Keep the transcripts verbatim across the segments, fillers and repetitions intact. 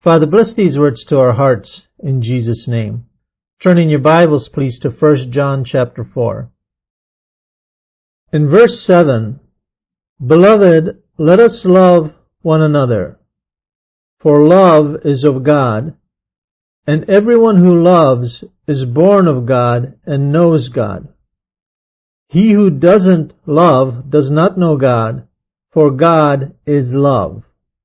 Father, bless these words to our hearts in Jesus' name. Turn in your Bibles, please, to First John chapter four. In verse seven, Beloved, let us love one another, for love is of God, and everyone who loves is born of God and knows God. He who doesn't love does not know God, for God is love.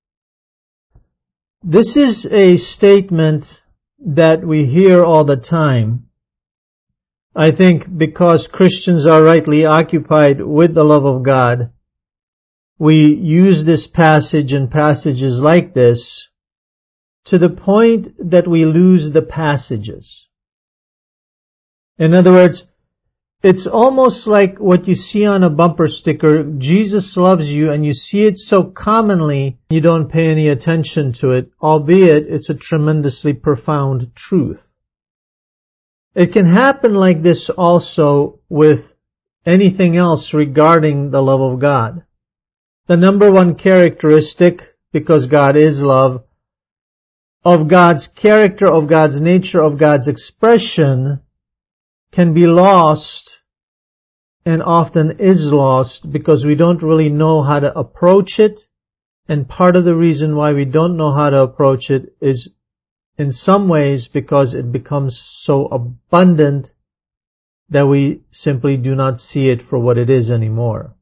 This is a statement that we hear all the time. I think because Christians are rightly occupied with the love of God, we use this passage and passages like this to the point that we lose the passages. In other words, it's almost like what you see on a bumper sticker, Jesus loves you, and you see it so commonly you don't pay any attention to it, albeit it's a tremendously profound truth. It can happen like this also with anything else regarding the love of God. The number one characteristic, because God is love, of God's character, of God's nature, of God's expression can be lost, and often is lost, because we don't really know how to approach it. And part of the reason why we don't know how to approach it is in some ways because it becomes so abundant that we simply do not see it for what it is anymore.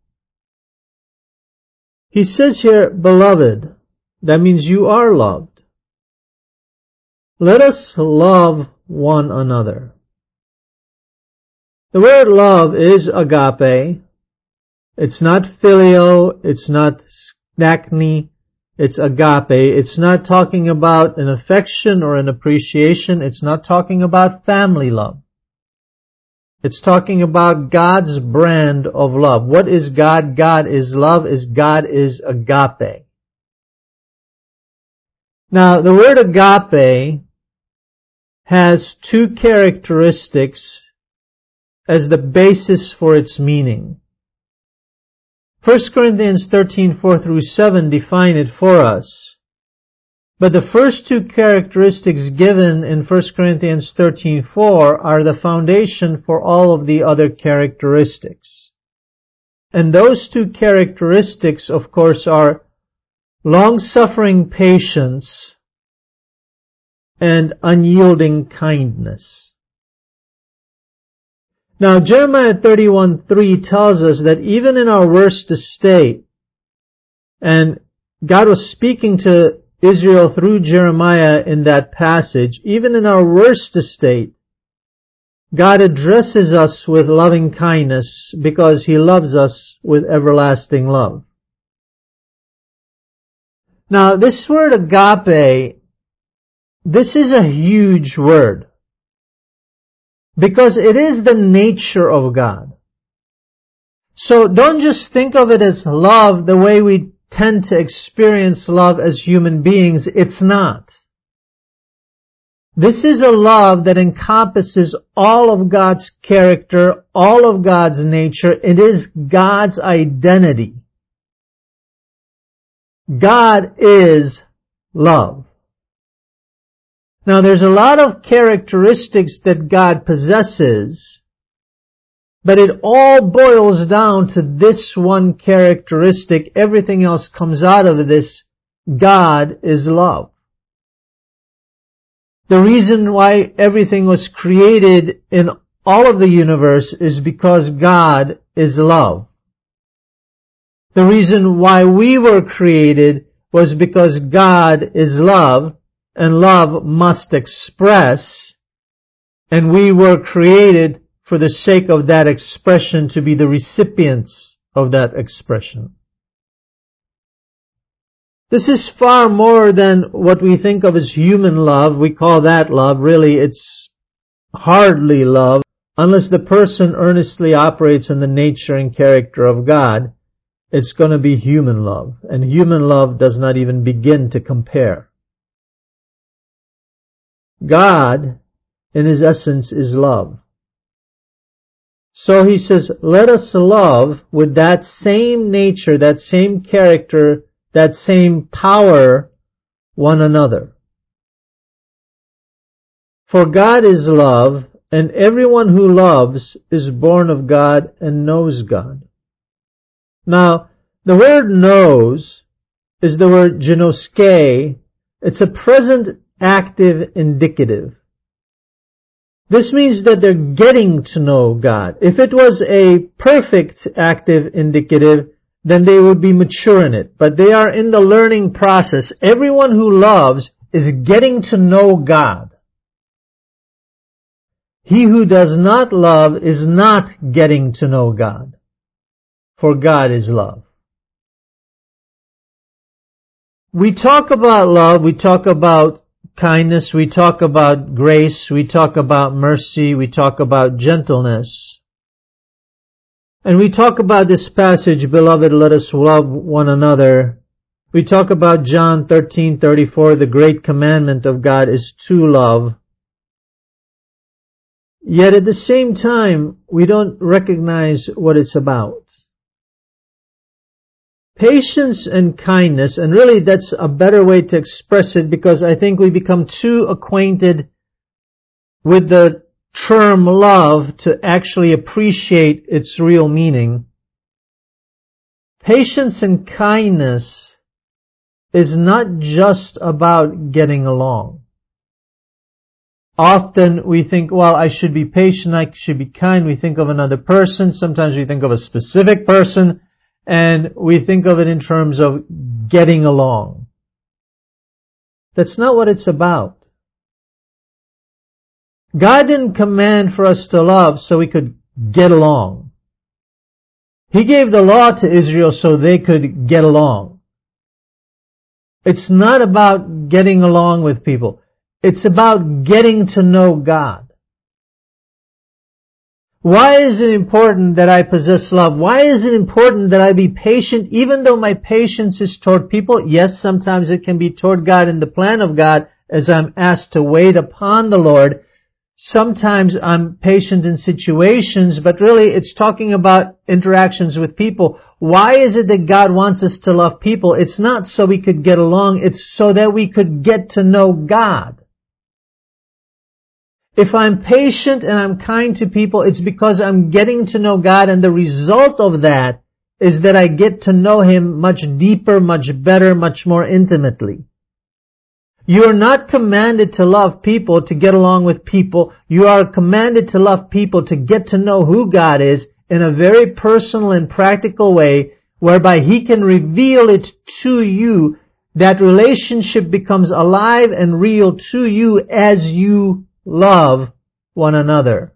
He says here, Beloved. That means you are loved. Let us love one another. The word love is agape. It's not phileo, it's not snakni, it's agape. It's not talking about an affection or an appreciation. It's not talking about family love. It's talking about God's brand of love. What is God? God is love. Is God is agape. Now, the word agape has two characteristics as the basis for its meaning. First Corinthians thirteen, four through seven define it for us. But the first two characteristics given in First Corinthians thirteen, four are the foundation for all of the other characteristics. And those two characteristics, of course, are long-suffering patience and unyielding kindness. Now, Jeremiah thirty-one, three tells us that even in our worst estate, and God was speaking to Israel through Jeremiah in that passage, even in our worst estate, God addresses us with loving kindness because He loves us with everlasting love. Now, this word agape, this is a huge word, because it is the nature of God. So don't just think of it as love the way we tend to experience love as human beings. It's not. This is a love that encompasses all of God's character, all of God's nature. It is God's identity. God is love. Now, there's a lot of characteristics that God possesses, but it all boils down to this one characteristic. Everything else comes out of this. God is love. The reason why everything was created in all of the universe is because God is love. The reason why we were created was because God is love, and love must express, and we were created for the sake of that expression to be the recipients of that expression. This is far more than what we think of as human love. We call that love. Really, it's hardly love unless the person earnestly operates in the nature and character of God. It's going to be human love, and human love does not even begin to compare. God, in His essence, is love. So He says, let us love with that same nature, that same character, that same power, one another. For God is love, and everyone who loves is born of God and knows God. Now, the word knows is the word ginoske. It's a present active indicative. This means that they're getting to know God. If it was a perfect active indicative, then they would be mature in it. But they are in the learning process. Everyone who loves is getting to know God. He who does not love is not getting to know God, for God is love. We talk about love, we talk about kindness, we talk about grace, we talk about mercy, we talk about gentleness. And we talk about this passage, beloved, let us love one another. We talk about John thirteen thirty-four, the great commandment of God is to love. Yet at the same time, we don't recognize what it's about. Patience and kindness, and really that's a better way to express it, because I think we become too acquainted with the term love to actually appreciate its real meaning. Patience and kindness is not just about getting along. Often we think, well, I should be patient, I should be kind. We think of another person. Sometimes we think of a specific person, and we think of it in terms of getting along. That's not what it's about. God didn't command for us to love so we could get along. He gave the law to Israel so they could get along. It's not about getting along with people. It's about getting to know God. Why is it important that I possess love? Why is it important that I be patient, even though my patience is toward people? Yes, sometimes it can be toward God in the plan of God as I'm asked to wait upon the Lord. Sometimes I'm patient in situations, but really it's talking about interactions with people. Why is it that God wants us to love people? It's not so we could get along, it's so that we could get to know God. If I'm patient and I'm kind to people, it's because I'm getting to know God, and the result of that is that I get to know Him much deeper, much better, much more intimately. You are not commanded to love people to get along with people. You are commanded to love people to get to know who God is in a very personal and practical way, whereby He can reveal it to you. That relationship becomes alive and real to you as you love one another.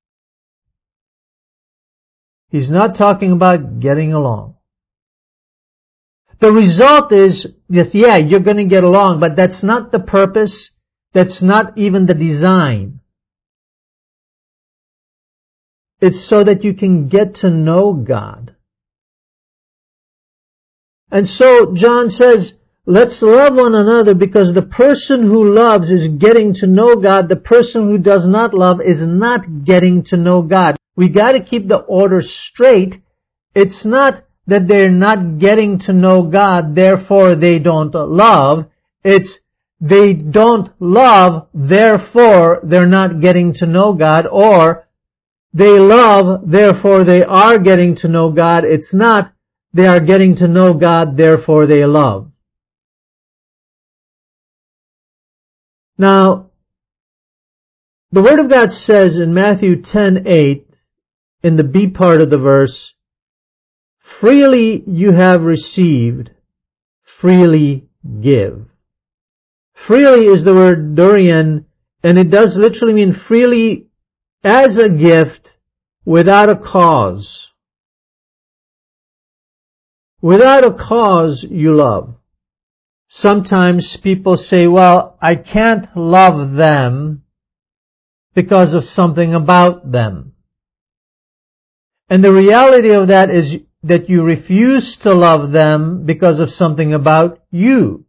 He's not talking about getting along. The result is, yes, yeah, you're going to get along, but that's not the purpose. That's not even the design. It's so that you can get to know God. And so John says, let's love one another, because the person who loves is getting to know God. The person who does not love is not getting to know God. We got to keep the order straight. It's not that they're not getting to know God, therefore they don't love. It's they don't love, therefore they're not getting to know God, or they love, therefore they are getting to know God. It's not they are getting to know God, therefore they love. Now, the Word of God says in Matthew ten eight, in the B part of the verse, freely you have received, freely give. Freely is the word durian, and it does literally mean freely as a gift, without a cause. Without a cause you love. Sometimes people say, well, I can't love them because of something about them. And the reality of that is that you refuse to love them because of something about you.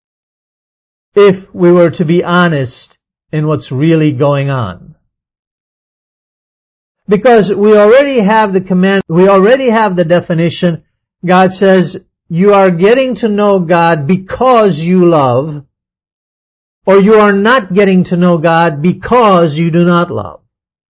If we were to be honest in what's really going on. Because we already have the command, we already have the definition. God says, you are getting to know God because you love, or you are not getting to know God because you do not love.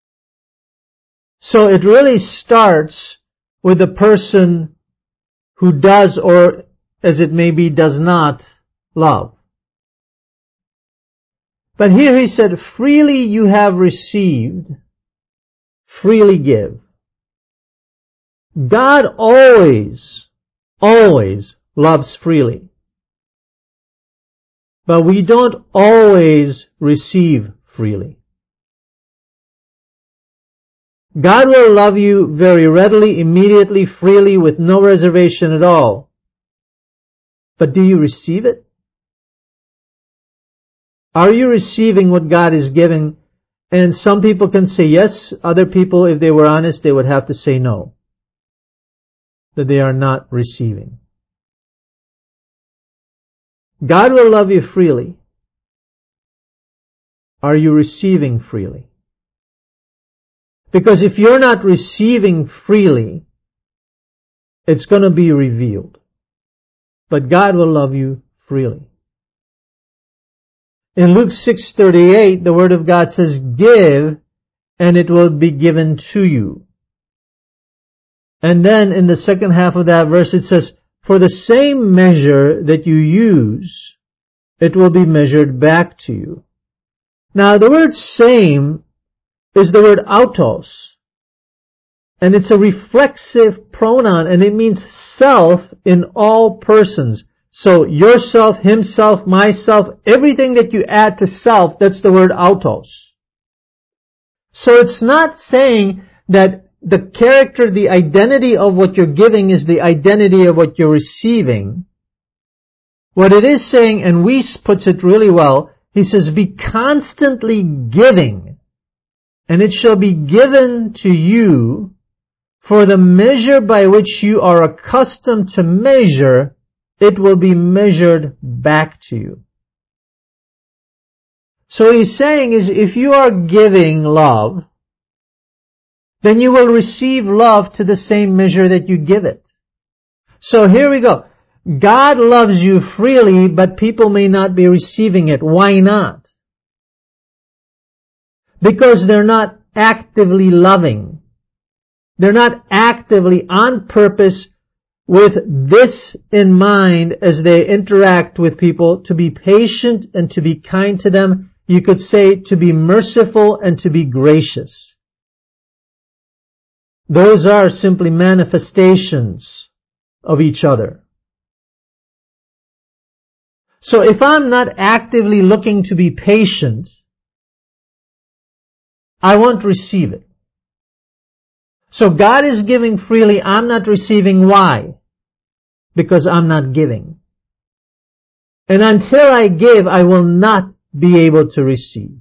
So it really starts with the person who does, or as it may be, does not love. But here he said, freely you have received, freely give. God always, always loves freely. But we don't always receive freely. God will love you very readily, immediately, freely, with no reservation at all. But do you receive it? Are you receiving what God is giving? And some people can say yes. Other people, if they were honest, they would have to say no. That they are not receiving. God will love you freely. Are you receiving freely? Because if you're not receiving freely, it's going to be revealed. But God will love you freely. In Luke six thirty-eight, the Word of God says, give, and it will be given to you. And then in the second half of that verse it says, for the same measure that you use, it will be measured back to you. Now the word same is the word autos. And it's a reflexive pronoun, and it means self in all persons. So yourself, himself, myself, everything that you add to self, that's the word autos. So it's not saying that the character, the identity of what you're giving is the identity of what you're receiving. What it is saying, and Weiss puts it really well, he says, be constantly giving, and it shall be given to you, for the measure by which you are accustomed to measure, it will be measured back to you. So what he's saying is, if you are giving love, then you will receive love to the same measure that you give it. So here we go. God loves you freely, but people may not be receiving it. Why not? Because they're not actively loving. They're not actively, on purpose, with this in mind as they interact with people, to be patient and to be kind to them. You could say to be merciful and to be gracious. Those are simply manifestations of each other. So if I'm not actively looking to be patient, I won't receive it. So God is giving freely, I'm not receiving. Why? Because I'm not giving. And until I give, I will not be able to receive.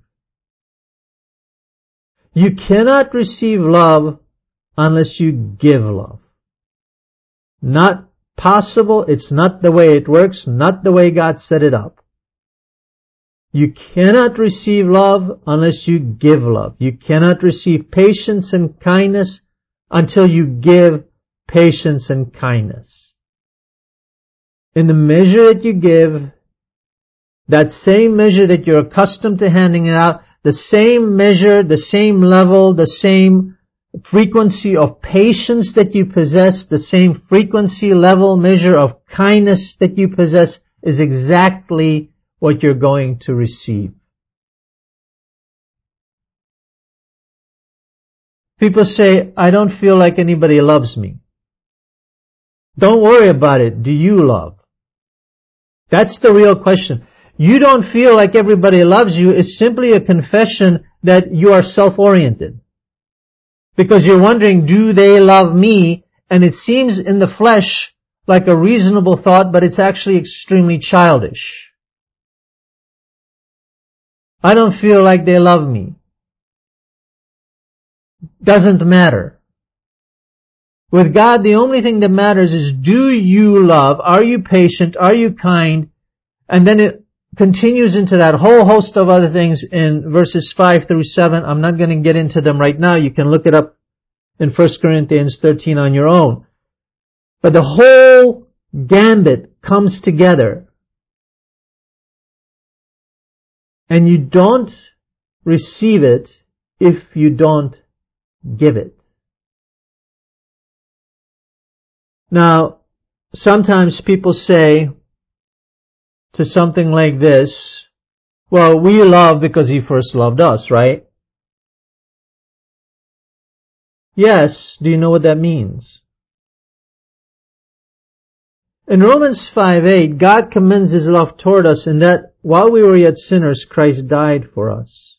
You cannot receive love unless you give love. Not possible. It's not the way it works. Not the way God set it up. You cannot receive love unless you give love. You cannot receive patience and kindness until you give patience and kindness. In the measure that you give, that same measure that you're accustomed to handing it out, the same measure, the same level, the same frequency of patience that you possess, the same frequency, level, measure of kindness that you possess is exactly what you're going to receive. People say, I don't feel like anybody loves me. Don't worry about it. Do you love? That's the real question. You don't feel like everybody loves you is simply a confession that you are self-oriented. Because you're wondering, do they love me? And it seems in the flesh like a reasonable thought, but it's actually extremely childish. I don't feel like they love me. Doesn't matter. With God, the only thing that matters is, do you love? Are you patient? Are you kind? And then it continues into that whole host of other things in verses five through seven. I'm not going to get into them right now. You can look it up in First Corinthians thirteen on your own. But the whole gambit comes together. And you don't receive it if you don't give it. Now, sometimes people say to something like this, well, we love because He first loved us, right? Yes, do you know what that means? In Romans five eight, God commends His love toward us in that while we were yet sinners, Christ died for us.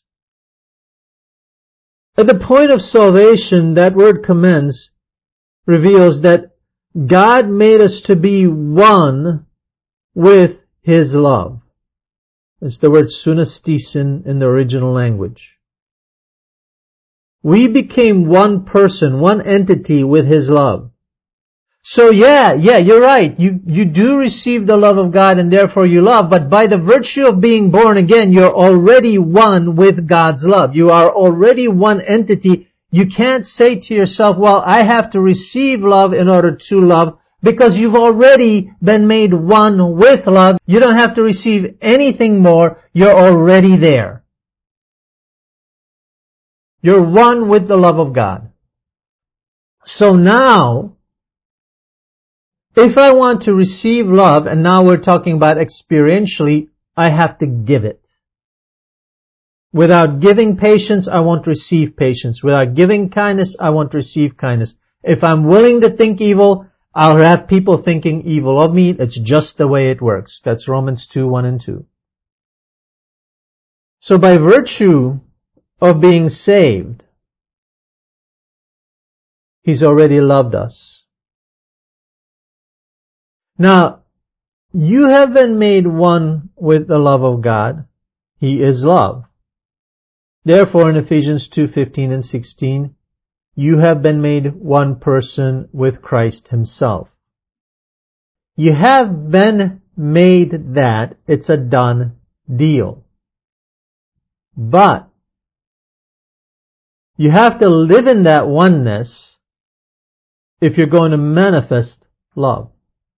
At the point of salvation, that word commends reveals that God made us to be one with His love. It's the word sunastisen in the original language. We became one person, one entity with His love. So yeah, yeah, you're right. You, you do receive the love of God and therefore you love, but by the virtue of being born again, you're already one with God's love. You are already one entity. You can't say to yourself, well, I have to receive love in order to love, because you've already been made one with love. You don't have to receive anything more. You're already there. You're one with the love of God. So now, if I want to receive love, and now we're talking about experientially, I have to give it. Without giving patience, I won't receive patience. Without giving kindness, I won't receive kindness. If I'm willing to think evil, I'll have people thinking evil of me. It's just the way it works. That's Romans two, one and two. So by virtue of being saved, He's already loved us. Now, you have been made one with the love of God. He is love. Therefore, in Ephesians two, fifteen and sixteen, you have been made one person with Christ Himself. You have been made that. It's a done deal. But you have to live in that oneness if you're going to manifest love.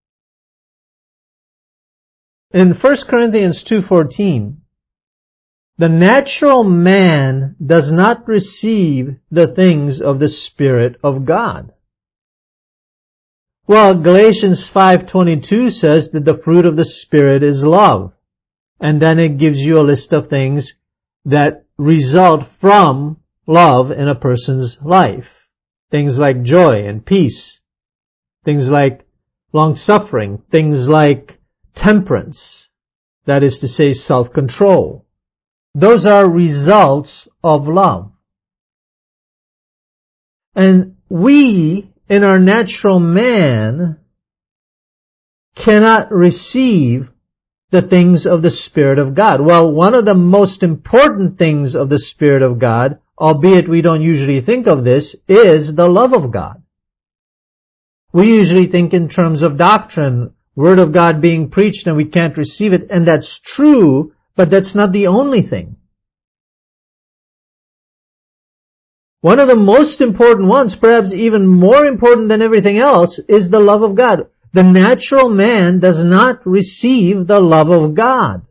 In First Corinthians two fourteen, the natural man does not receive the things of the Spirit of God. Well, Galatians five twenty-two says that the fruit of the Spirit is love. And then it gives you a list of things that result from love in a person's life. Things like joy and peace. Things like long-suffering. Things like temperance. That is to say, self-control. Those are results of love. And we, in our natural man, cannot receive the things of the Spirit of God. Well, one of the most important things of the Spirit of God, albeit we don't usually think of this, is the love of God. We usually think in terms of doctrine, Word of God being preached and we can't receive it, and that's true, but that's not the only thing. One of the most important ones, perhaps even more important than everything else, is the love of God. The natural man does not receive the love of God.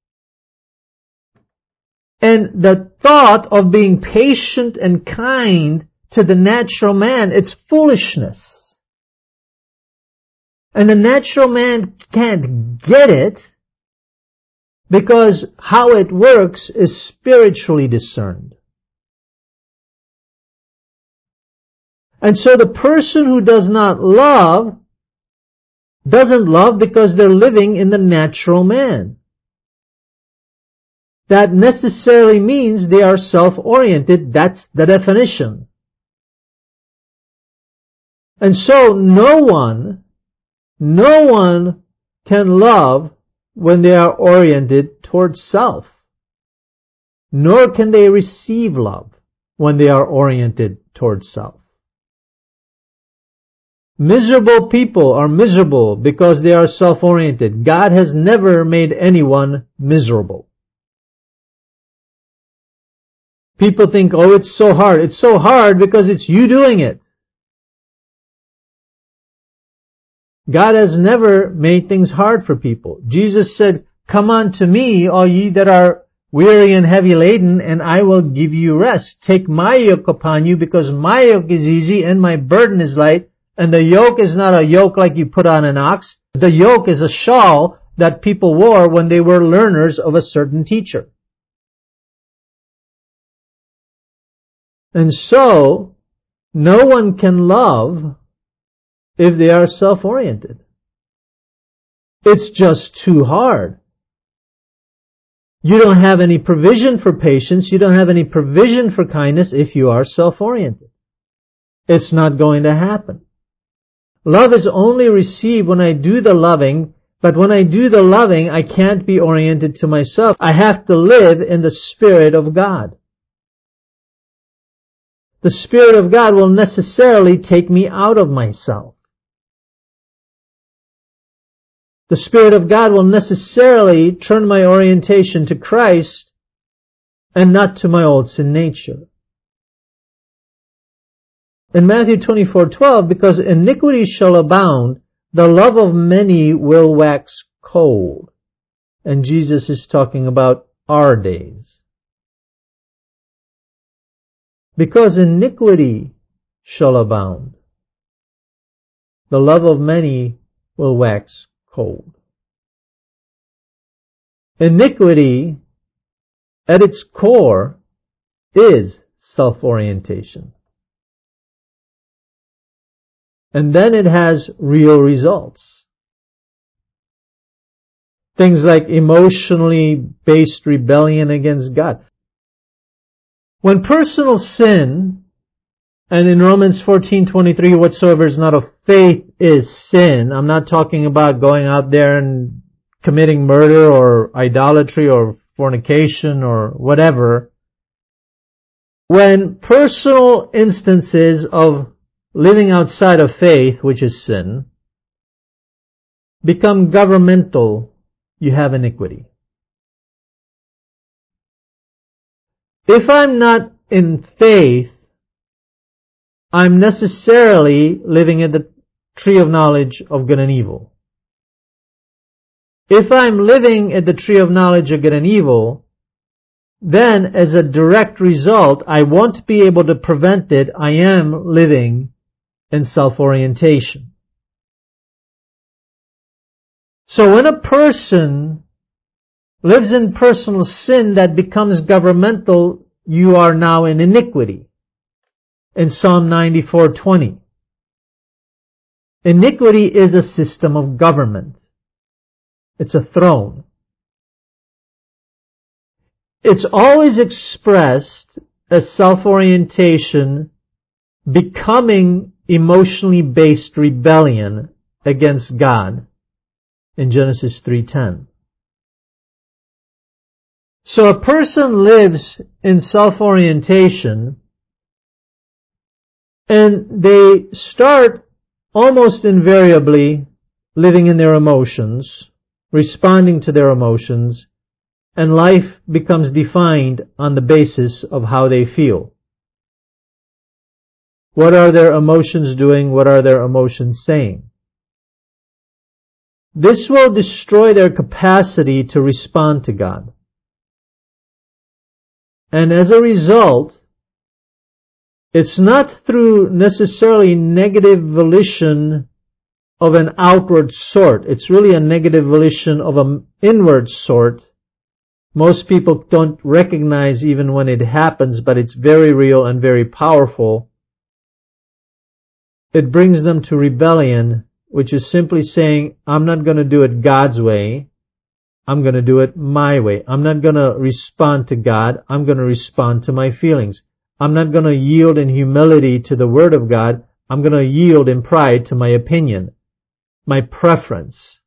And the thought of being patient and kind to the natural man, it's foolishness. And the natural man can't get it because how it works is spiritually discerned. And so the person who does not love doesn't love because they're living in the natural man. That necessarily means they are self-oriented. That's the definition. And so no one, no one can love when they are oriented towards self. Nor can they receive love when they are oriented towards self. Miserable people are miserable because they are self-oriented. God has never made anyone miserable. People think, oh, it's so hard. It's so hard because it's you doing it. God has never made things hard for people. Jesus said, come unto me, all ye that are weary and heavy laden, and I will give you rest. Take my yoke upon you, because my yoke is easy and my burden is light. And the yoke is not a yoke like you put on an ox. The yoke is a shawl that people wore when they were learners of a certain teacher. And so, no one can love if they are self-oriented. It's just too hard. You don't have any provision for patience. You don't have any provision for kindness if you are self-oriented. It's not going to happen. Love is only received when I do the loving, but when I do the loving, I can't be oriented to myself. I have to live in the Spirit of God. The Spirit of God will necessarily take me out of myself. The Spirit of God will necessarily turn my orientation to Christ and not to my old sin nature. In Matthew twenty-four twelve, because iniquity shall abound, the love of many will wax cold. And Jesus is talking about our days. Because iniquity shall abound, the love of many will wax cold. Iniquity, at its core, is self-orientation. And then it has real results. Things like emotionally based rebellion against God. When personal sin, and in Romans fourteen twenty-three, whatsoever is not of faith is sin. I'm not talking about going out there and committing murder or idolatry or fornication or whatever. When personal instances of living outside of faith, which is sin, become governmental, you have iniquity. If I'm not in faith, I'm necessarily living in the tree of knowledge of good and evil. If I'm living at the tree of knowledge of good and evil, then as a direct result, I won't be able to prevent it. I am living in self-orientation. So when a person lives in personal sin that becomes governmental, you are now in iniquity. In Psalm ninety-four twenty. Iniquity is a system of government. It's a throne. It's always expressed as self-orientation becoming emotionally based rebellion against God in Genesis three ten. So a person lives in self-orientation and they start almost invariably living in their emotions, responding to their emotions, and life becomes defined on the basis of how they feel. What are their emotions doing? What are their emotions saying? This will destroy their capacity to respond to God. And as a result, it's not through necessarily negative volition of an outward sort. It's really a negative volition of an inward sort. Most people don't recognize even when it happens, but it's very real and very powerful. It brings them to rebellion, which is simply saying, I'm not going to do it God's way. I'm going to do it my way. I'm not going to respond to God. I'm going to respond to my feelings. I'm not going to yield in humility to the Word of God. I'm going to yield in pride to my opinion, my preference.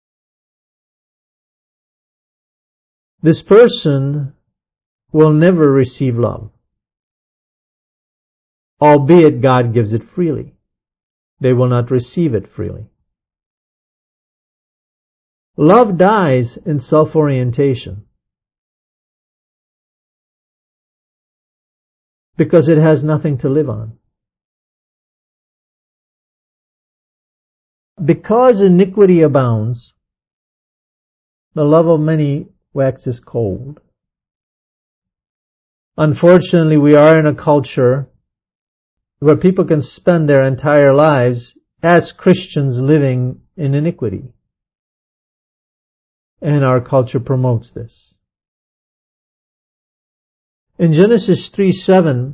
This person will never receive love, albeit God gives it freely. They will not receive it freely. Love dies in self-orientation because it has nothing to live on. Because iniquity abounds, the love of many waxes cold. Unfortunately, we are in a culture where people can spend their entire lives as Christians living in iniquity. And our culture promotes this. In Genesis three seven,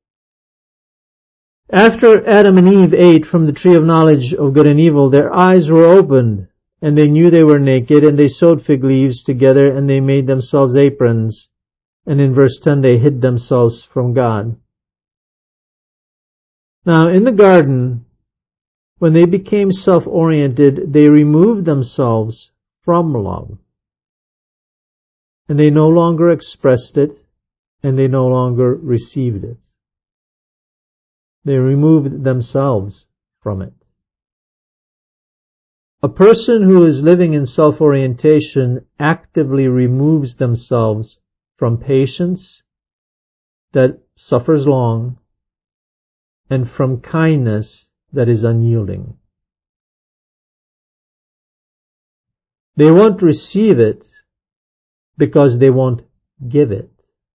after Adam and Eve ate from the tree of knowledge of good and evil, their eyes were opened, and they knew they were naked, and they sewed fig leaves together, and they made themselves aprons. And in verse ten, they hid themselves from God. Now, in the garden, when they became self-oriented, they removed themselves from love. And they no longer expressed it, and they no longer received it. They removed themselves from it. A person who is living in self-orientation actively removes themselves from patience that suffers long and from kindness that is unyielding. They won't receive it because they won't give it.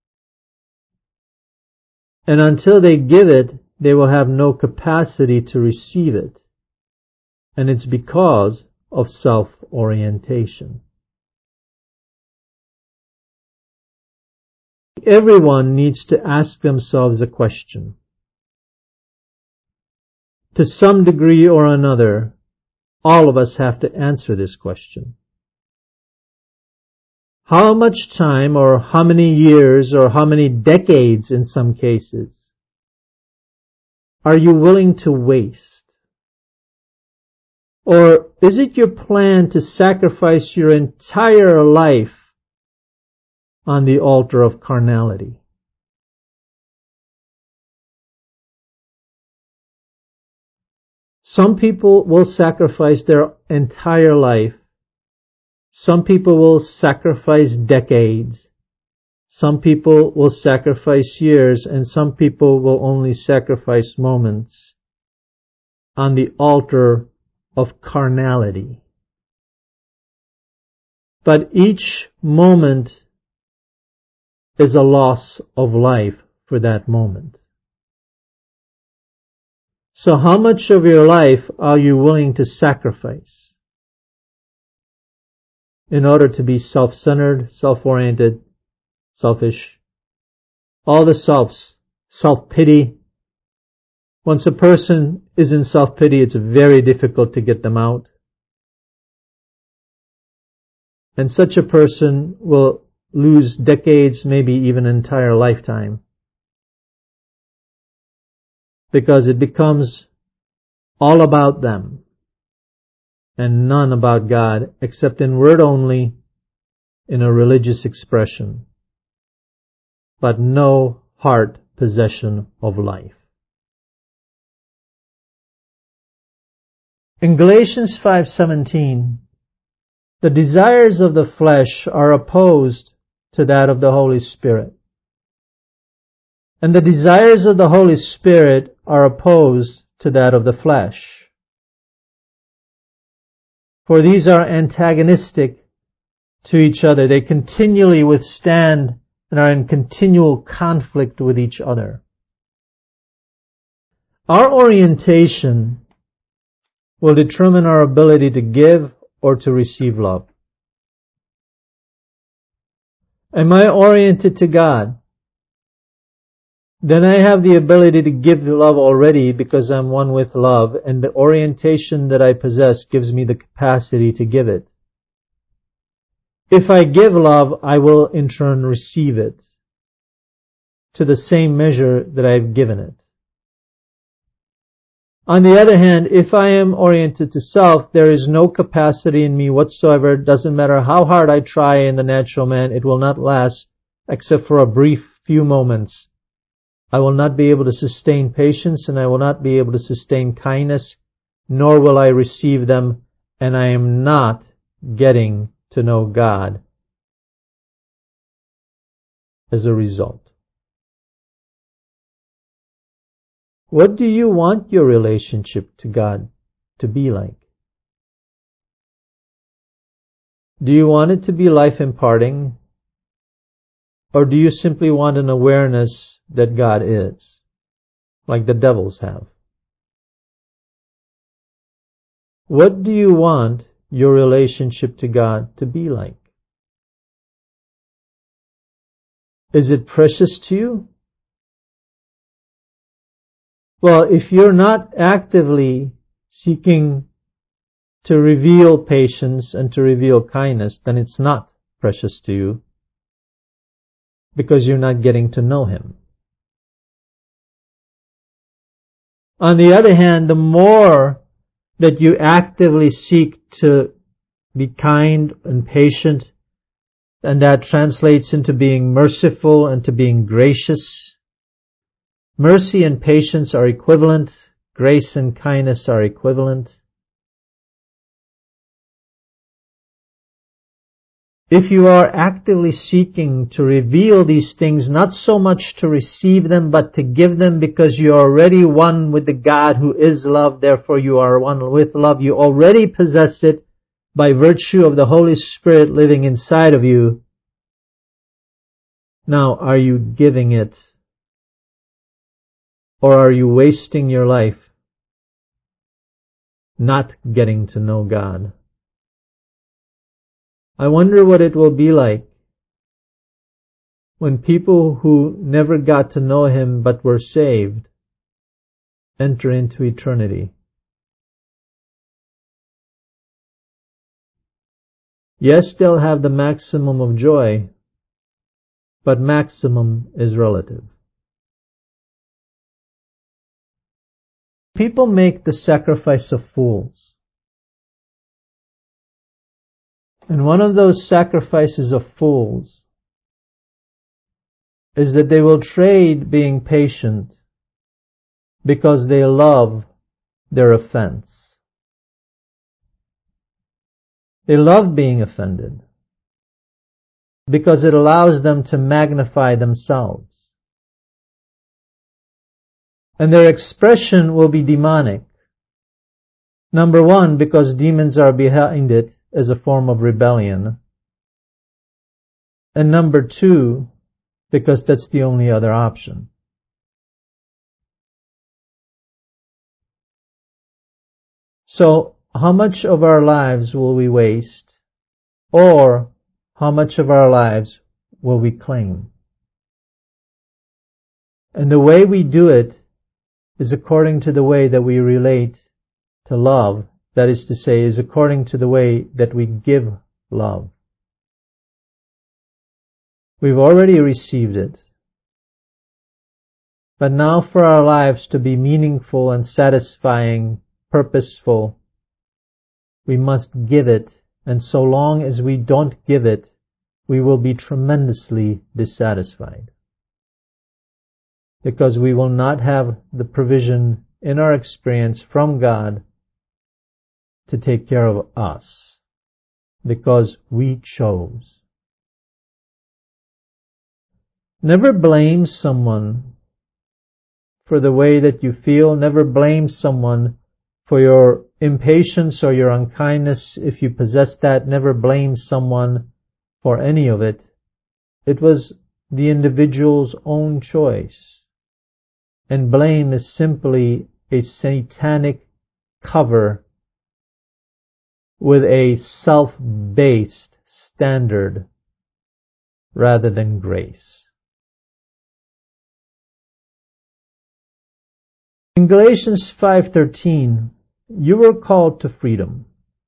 And until they give it, they will have no capacity to receive it. And it's because of self-orientation. Everyone needs to ask themselves a question. To some degree or another, all of us have to answer this question. How much time, or how many years, or how many decades in some cases, are you willing to waste? Or is it your plan to sacrifice your entire life on the altar of carnality? Some people will sacrifice their entire life. Some people will sacrifice decades. Some people will sacrifice years, and some people will only sacrifice moments on the altar of carnality. But each moment is a loss of life for that moment. So how much of your life are you willing to sacrifice in order to be self-centered, self-oriented, selfish, all the selves, self-pity? Once a person is in self-pity, it's very difficult to get them out. And such a person will lose decades, maybe even an entire lifetime, because it becomes all about them and none about God, except in word only, in a religious expression, but no heart possession of life. In Galatians five seventeen, the desires of the flesh are opposed to that of the Holy Spirit. And the desires of the Holy Spirit are opposed to that of the flesh. For these are antagonistic to each other. They continually withstand and are in continual conflict with each other. Our orientation will determine our ability to give or to receive love. Am I oriented to God? Then I have the ability to give love already because I'm one with love, and the orientation that I possess gives me the capacity to give it. If I give love, I will in turn receive it to the same measure that I've given it. On the other hand, if I am oriented to self, there is no capacity in me whatsoever. It doesn't matter how hard I try in the natural man, it will not last except for a brief few moments. I will not be able to sustain patience, and I will not be able to sustain kindness, nor will I receive them, and I am not getting to know God as a result. What do you want your relationship to God to be like? Do you want it to be life imparting? Or do you simply want an awareness that God is, like the devils have? What do you want your relationship to God to be like? Is it precious to you? Well, if you're not actively seeking to reveal patience and to reveal kindness, then it's not precious to you because you're not getting to know Him. On the other hand, the more that you actively seek to be kind and patient, and that translates into being merciful and to being gracious. Mercy and patience are equivalent. Grace and kindness are equivalent. If you are actively seeking to reveal these things, not so much to receive them, but to give them because you are already one with the God who is love, therefore you are one with love. You already possess it by virtue of the Holy Spirit living inside of you. Now, are you giving it? Or are you wasting your life not getting to know God? I wonder what it will be like when people who never got to know Him but were saved enter into eternity. Yes, they'll have the maximum of joy, but maximum is relative. People make the sacrifice of fools. And one of those sacrifices of fools is that they will trade being patient because they love their offense. They love being offended because it allows them to magnify themselves. And their expression will be demonic. Number one, because demons are behind it as a form of rebellion. And number two, because that's the only other option. So, how much of our lives will we waste? Or, how much of our lives will we claim? And the way we do it is according to the way that we relate to love. That is to say, is according to the way that we give love. We've already received it. But now for our lives to be meaningful and satisfying, purposeful, we must give it. And so long as we don't give it, we will be tremendously dissatisfied. Because we will not have the provision in our experience from God to take care of us. Because we chose. Never blame someone for the way that you feel. Never blame someone for your impatience or your unkindness. If you possess that, never blame someone for any of it. It was the individual's own choice. And blame is simply a satanic cover with a self-based standard rather than grace. In Galatians five thirteen, you were called to freedom.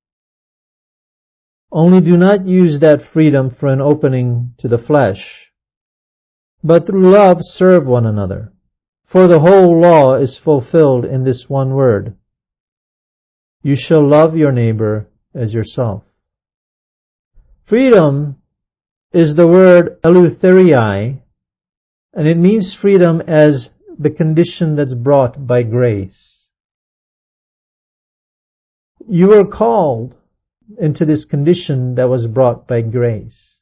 Only do not use that freedom for an opening to the flesh, but through love serve one another. For the whole law is fulfilled in this one word: you shall love your neighbor as yourself. Freedom is the word eleutheriai, and it means freedom as the condition that's brought by grace. You were called into this condition that was brought by grace.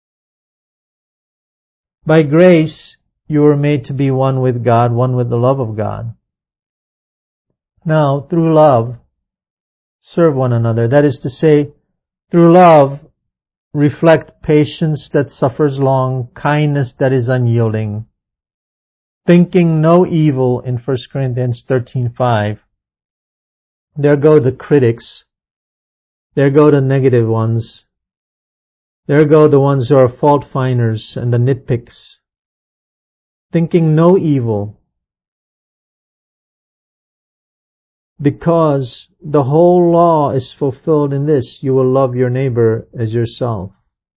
By grace, you were made to be one with God, one with the love of God. Now, through love, serve one another. That is to say, through love, reflect patience that suffers long, kindness that is unyielding, thinking no evil in First Corinthians thirteen five. There go the critics. There go the negative ones. There go the ones who are fault finders and the nitpicks. Thinking no evil. Because the whole law is fulfilled in this: you will love your neighbor as yourself.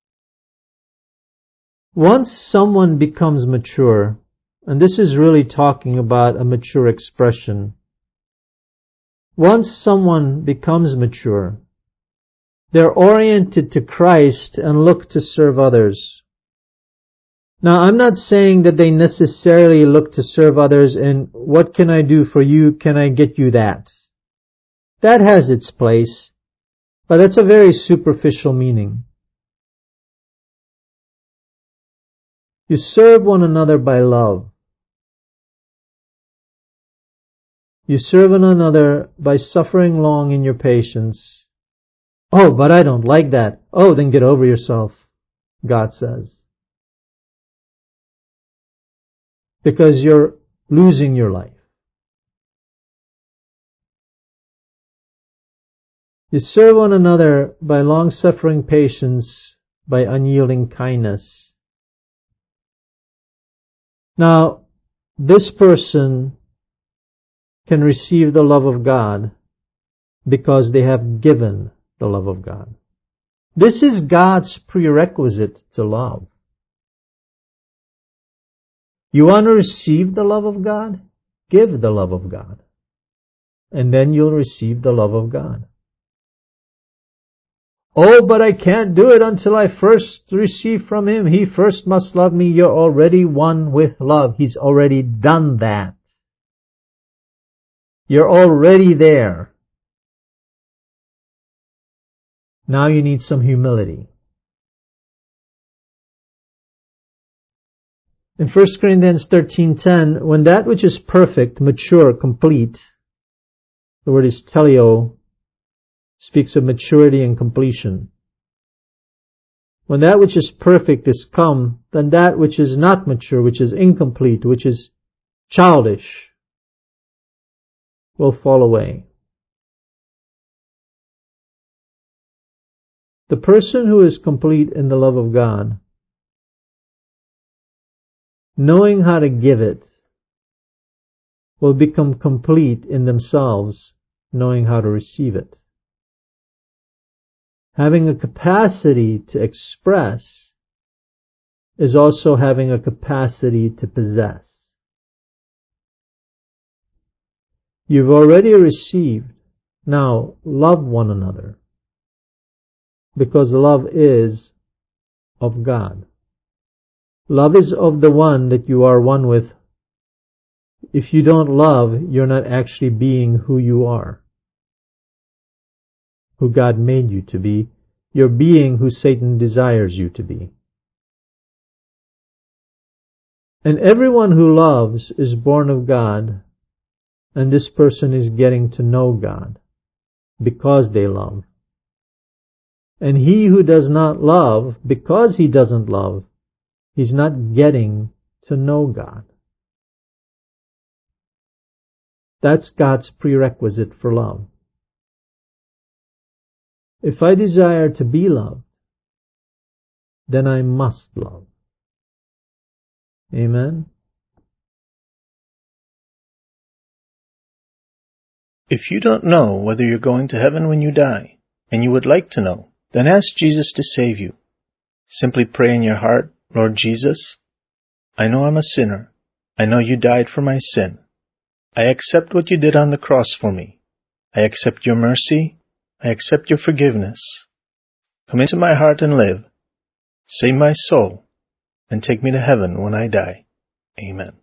Once someone becomes mature, and this is really talking about a mature expression, once someone becomes mature, they're oriented to Christ and look to serve others. Now, I'm not saying that they necessarily look to serve others in, what can I do for you? Can I get you that? That has its place, but that's a very superficial meaning. You serve one another by love. You serve one another by suffering long in your patience. Oh, but I don't like that. Oh, then get over yourself, God says. Because you're losing your life. You serve one another by long-suffering patience, by unyielding kindness. Now, this person can receive the love of God because they have given the love of God. This is God's prerequisite to love. You want to receive the love of God? Give the love of God. And then you'll receive the love of God. Oh, but I can't do it until I first receive from Him. He first must love me. You're already one with love. He's already done that. You're already there. Now you need some humility. In First Corinthians thirteen ten, when that which is perfect, mature, complete, the word is teleo, speaks of maturity and completion. When that which is perfect is come, then that which is not mature, which is incomplete, which is childish, will fall away. The person who is complete in the love of God, knowing how to give it, will become complete in themselves, knowing how to receive it. Having a capacity to express is also having a capacity to possess. You've already received. Now, love one another. Because love is of God. Love is of the one that you are one with. If you don't love, you're not actually being who you are, who God made you to be. You're being who Satan desires you to be. And everyone who loves is born of God, and this person is getting to know God because they love. And he who does not love, because he doesn't love, he's not getting to know God. That's God's prerequisite for love. If I desire to be loved, then I must love. Amen? If you don't know whether you're going to heaven when you die, and you would like to know, then ask Jesus to save you. Simply pray in your heart, Lord Jesus, I know I'm a sinner. I know you died for my sin. I accept what you did on the cross for me. I accept your mercy. I accept your forgiveness. Come into my heart and live. Save my soul, and take me to heaven when I die. Amen.